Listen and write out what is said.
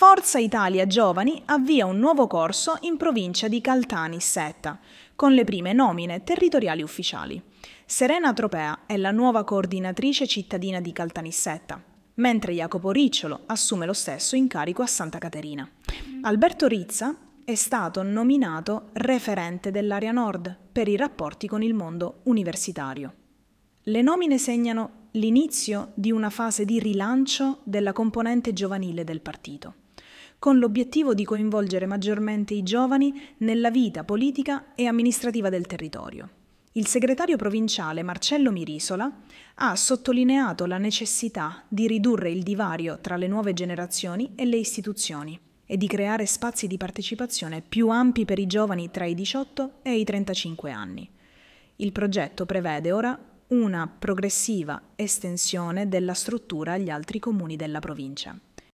Forza Italia Giovani avvia un nuovo corso in provincia di Caltanissetta, con le prime nomine territoriali ufficiali. Serena Tropea è la nuova coordinatrice cittadina di Caltanissetta, mentre Jacopo Ricciolo assume lo stesso incarico a Santa Caterina. Alberto Rizza è stato nominato referente dell'area nord per i rapporti con il mondo universitario. Le nomine segnano l'inizio di una fase di rilancio della componente giovanile del partito, con l'obiettivo di coinvolgere maggiormente i giovani nella vita politica e amministrativa del territorio. Il segretario provinciale Marcello Mirisola ha sottolineato la necessità di ridurre il divario tra le nuove generazioni e le istituzioni e di creare spazi di partecipazione più ampi per i giovani tra i 18 e i 35 anni. Il progetto prevede ora una progressiva estensione della struttura agli altri comuni della provincia.